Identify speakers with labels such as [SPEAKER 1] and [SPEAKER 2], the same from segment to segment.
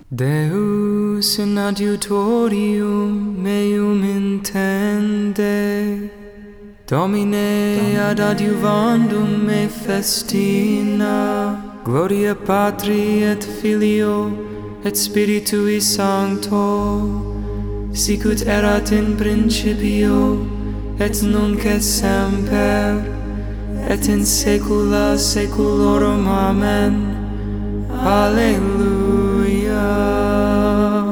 [SPEAKER 1] Deus in adiutorium meum intende, Domine ad adiuvandum me festina, Gloria Patri et Filio et Spiritui Sancto, sicut erat in principio et nunc et semper et in saecula saeculorum. Amen. Alleluia.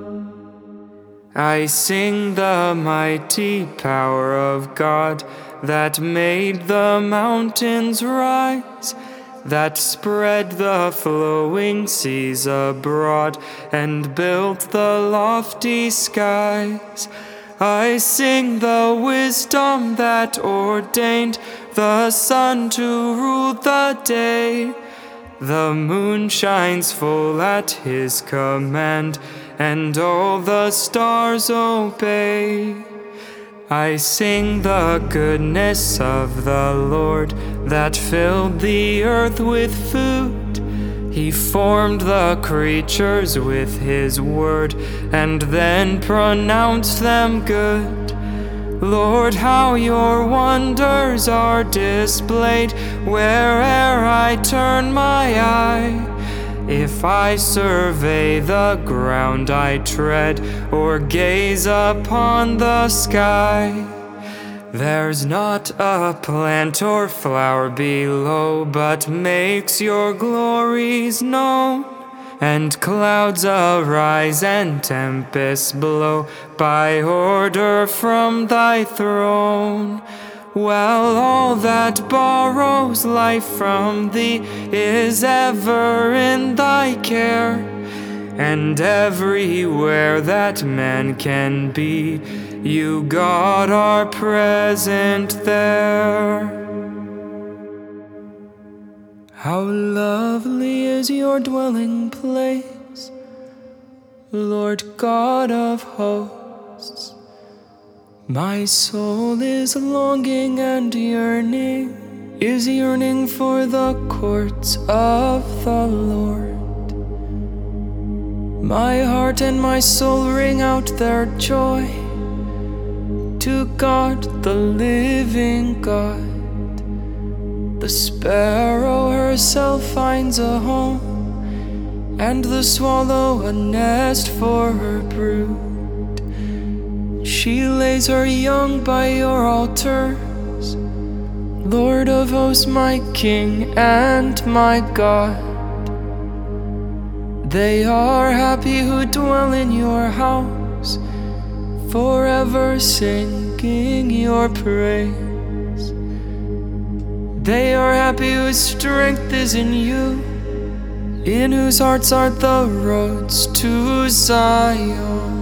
[SPEAKER 1] I sing the mighty power of God that made the mountains rise, that spread the flowing seas abroad and built the lofty skies. I sing the wisdom that ordained the sun to rule the day. The moon shines full at his command, and all the stars obey. I sing the goodness of the Lord that filled the earth with food. He formed the creatures with his word and then pronounced them good. Lord, how your wonders are displayed where'er I turn my eye. If I survey the ground I tread or gaze upon the sky, there's not a plant or flower below but makes your glories known. And clouds arise and tempests blow by order from thy throne. While all that borrows life from thee is ever in thy care, and everywhere that man can be, you, God, are present there. How lovely is your dwelling place, Lord God of hosts. My soul is longing and yearning for the courts of the Lord. My heart and my soul ring out their joy to God, the living God. The sparrow herself finds a home, and the swallow a nest for her brood. She lays her young by your altars, Lord of hosts, my King and my God. They are happy who dwell in your house, forever singing your praise. They are happy whose strength is in you, in whose hearts are the roads to Zion.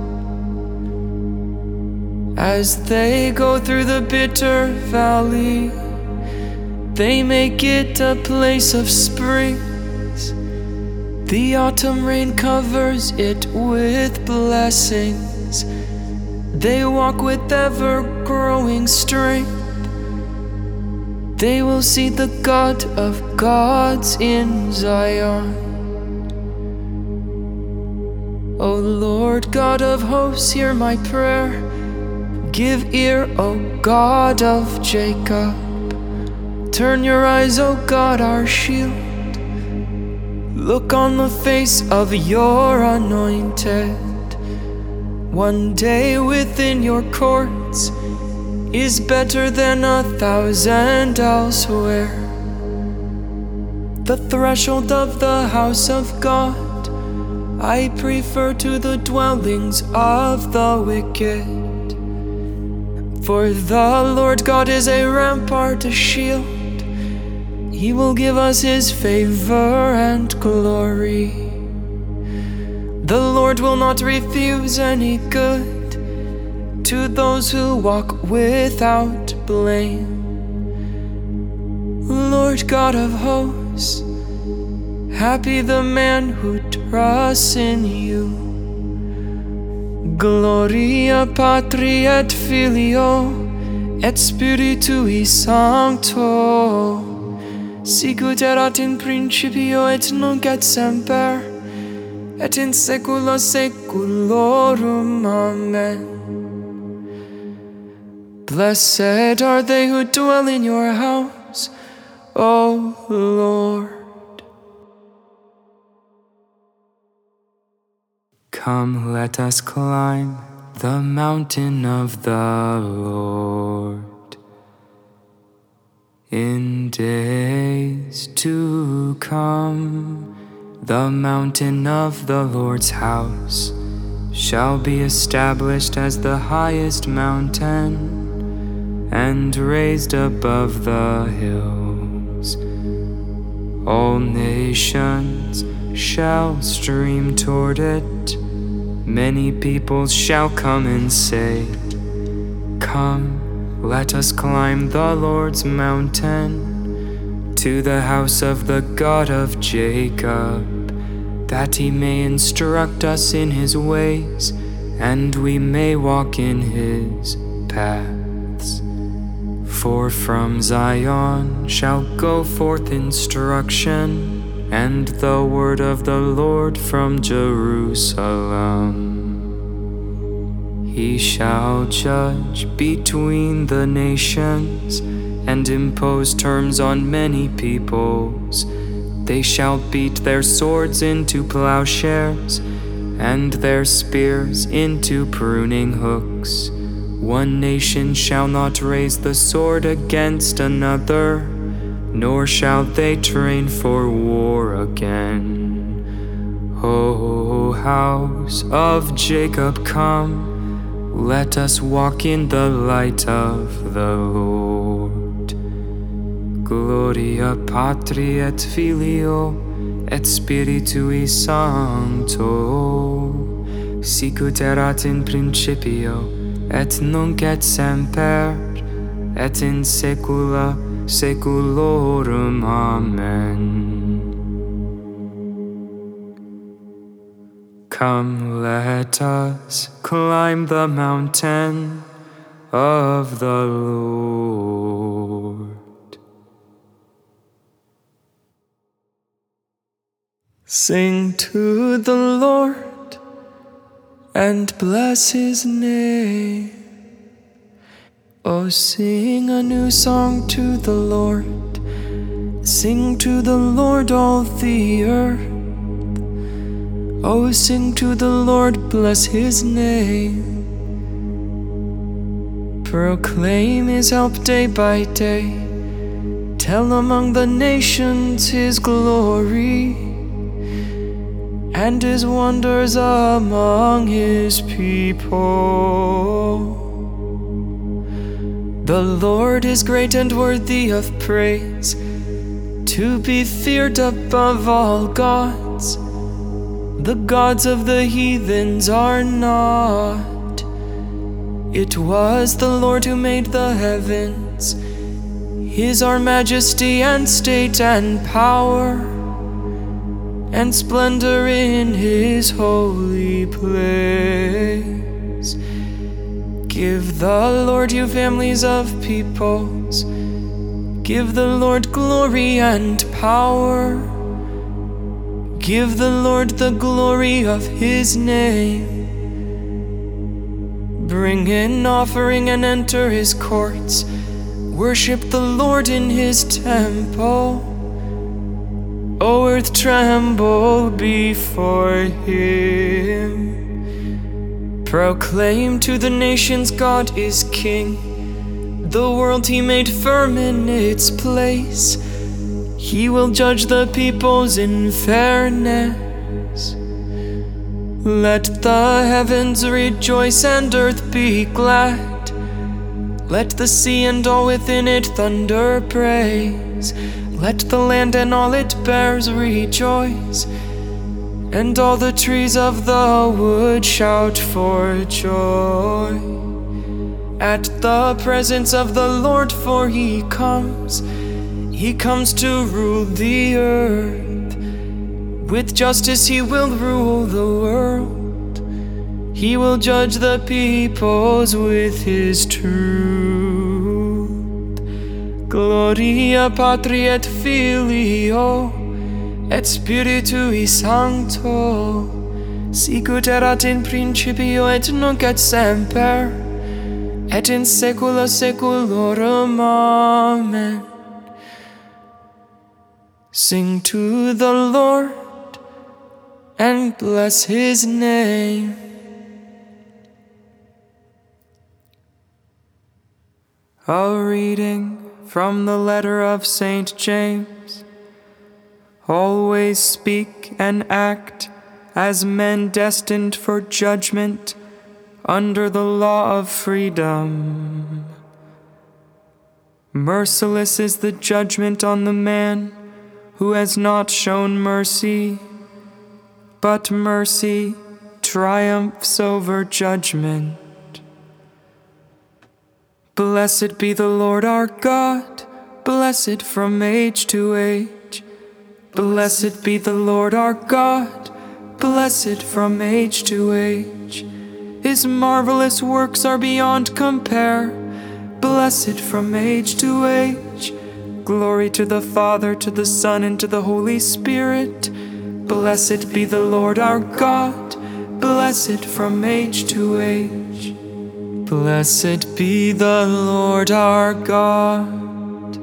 [SPEAKER 1] As they go through the bitter valley, they make it a place of springs. The autumn rain covers it with blessings. They walk with ever-growing strength. They will see the God of gods in Zion. O Lord God of hosts, hear my prayer. Give ear, O God of Jacob. Turn your eyes, O God, our shield. Look on the face of your anointed. One day within your courts is better than 1,000 elsewhere. The threshold of the house of God I prefer to the dwellings of the wicked. For the Lord God is a rampart, a shield. He will give us his favor and glory. The Lord will not refuse any good to those who walk without blame. Lord God of hosts, happy the man who trusts in you. Gloria Patri et Filio et Spiritui Sancto, sicut erat in principio et nunc et semper et in saecula saeculorum. Amen. Blessed are they who dwell in your house, O Lord. Come, let us climb the mountain of the Lord. In days to come, the mountain of the Lord's house shall be established as the highest mountain and raised above the hills. All nations shall stream toward it. Many peoples shall come and say, Come, let us climb the Lord's mountain, to the house of the God of Jacob, that he may instruct us in his ways, and we may walk in his paths. For from Zion shall go forth instruction, and the word of the Lord from Jerusalem. He shall judge between the nations, and impose terms on many peoples. They shall beat their swords into plowshares, and their spears into pruning hooks. One nation shall not raise the sword against another, nor shall they train for war again. O house of Jacob, come, let us walk in the light of the Lord. Gloria Patri et Filio et Spiritui Sancto, sicut erat in principio, et nunc et semper, et in saecula saeculorum. Amen. Come, let us climb the mountain of the Lord. Sing to the Lord and bless his name. Oh, sing a new song to the Lord. Sing to the Lord, all the earth. Oh, sing to the Lord, bless his name. Proclaim his help day by day. Tell among the nations his glory, and his wonders among his people. The Lord is great and worthy of praise, to be feared above all gods. The gods of the heathens are not. It was the Lord who made the heavens. His are majesty and state and power, and splendor in his holy place. Give the Lord, you families of peoples. Give the Lord glory and power. Give the Lord the glory of his name. Bring an offering and enter his courts. Worship the Lord in his temple. O earth, tremble before him. Proclaim to the nations, God is king. The world he made firm in its place. He will judge the peoples in fairness. Let the heavens rejoice and earth be glad. Let the sea and all within it thunder praise. Let the land and all it bears rejoice, and all the trees of the wood shout for joy at the presence of the Lord, for he comes to rule the earth. With justice he will rule the world. He will judge the peoples with his truth. Gloria Patri et Filio et Spiritui Sancto, sicut erat in principio et nunc et semper, et in saecula saeculorum. Amen. Sing to the Lord and bless his name. A reading from the letter of St. James. Always speak and act as men destined for judgment under the law of freedom. Merciless is the judgment on the man who has not shown mercy, but mercy triumphs over judgment. Blessed be the Lord our God, blessed from age to age. Blessed be the Lord our God, blessed from age to age. His marvelous works are beyond compare, blessed from age to age. Glory to the Father, to the Son, and to the Holy Spirit. Blessed be the Lord our God, blessed from age to age. Blessed be the Lord our God.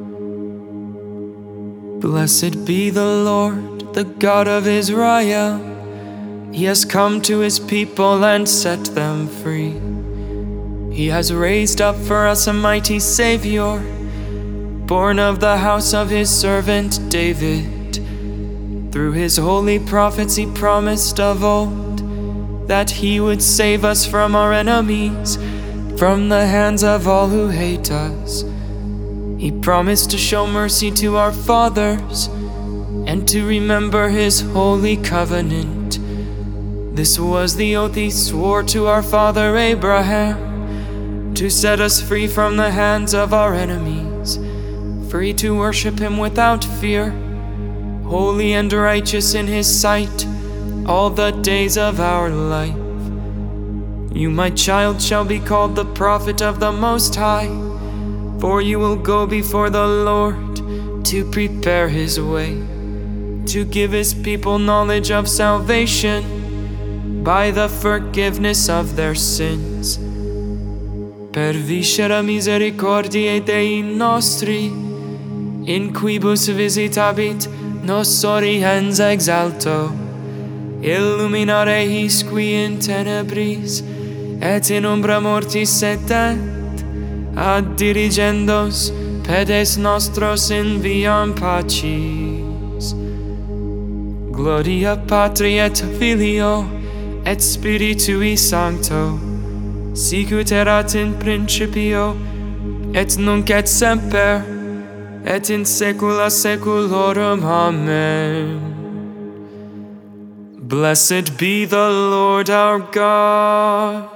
[SPEAKER 1] Blessed be the Lord, the God of Israel. He has come to his people and set them free. He has raised up for us a mighty Savior, born of the house of his servant David. Through his holy prophets he promised of old that he would save us from our enemies, from the hands of all who hate us. He promised to show mercy to our fathers and to remember his holy covenant. This was the oath he swore to our father Abraham, to set us free from the hands of our enemies, free to worship him without fear, holy and righteous in his sight all the days of our life. You, my child, shall be called the prophet of the Most High, for you will go before the Lord to prepare his way, to give his people knowledge of salvation by the forgiveness of their sins. Per viscera misericordiae Dei nostri, in quibus visitabit nos oriens exalto, illuminare his qui in tenebris et in umbra mortis sedet, ad dirigendos pedes nostros in viam pacis. Gloria Patri et Filio et Spiritui Sancto, sicut erat in principio et nunc et semper et in saecula saeculorum. Amen. Blessed be the Lord our God.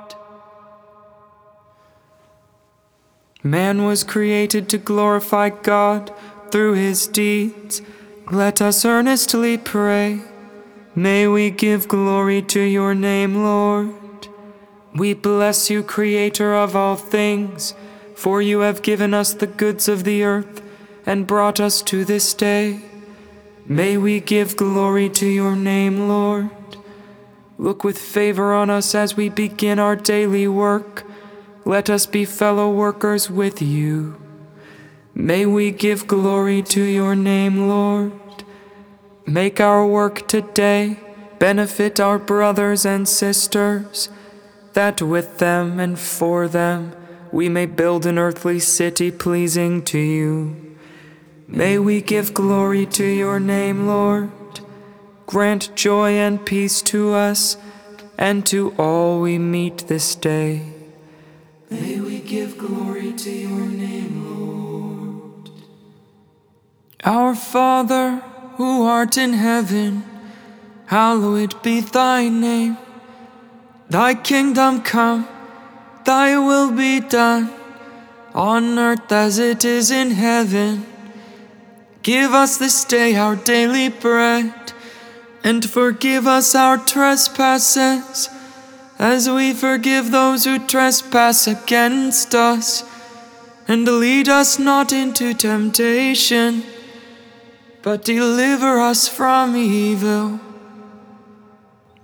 [SPEAKER 1] Man was created to glorify God through his deeds. Let us earnestly pray. May we give glory to your name, Lord. We bless you, Creator of all things, for you have given us the goods of the earth and brought us to this day. May we give glory to your name, Lord. Look with favor on us as we begin our daily work. Let us be fellow workers with you. May we give glory to your name, Lord. Make our work today benefit our brothers and sisters, that with them and for them we may build an earthly city pleasing to you. May we give glory to your name, Lord. Grant joy and peace to us and to all we meet this day. May we give glory to your name, Lord. Our Father, who art in heaven, hallowed be thy name. Thy kingdom come, thy will be done, on earth as it is in heaven. Give us this day our daily bread, and forgive us our trespasses, as we forgive those who trespass against us. And lead us not into temptation, but deliver us from evil.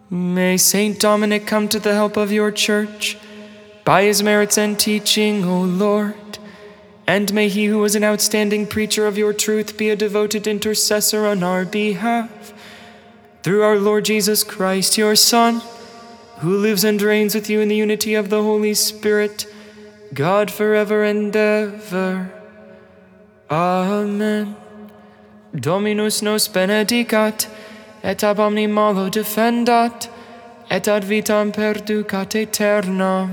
[SPEAKER 1] May Saint Dominic come to the help of your church by his merits and teaching, O Lord. And may he who was an outstanding preacher of your truth be a devoted intercessor on our behalf. Through our Lord Jesus Christ, your Son, who lives and reigns with you in the unity of the Holy Spirit, God forever and ever. Amen. Dominus nos benedicat, et ab omni malo defendat, et ad vitam perducat aeternam.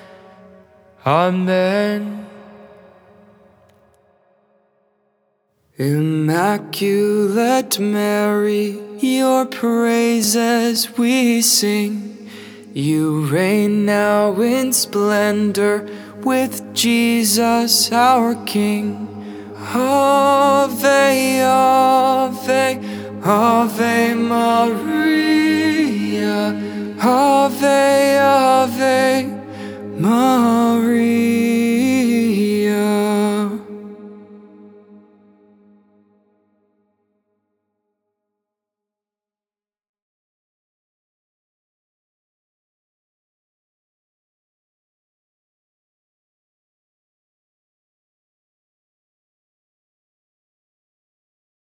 [SPEAKER 1] Amen. Immaculate Mary, your praises we sing. You reign now in splendor with Jesus our King. Ave, Ave, Ave Maria, Ave, Ave Maria.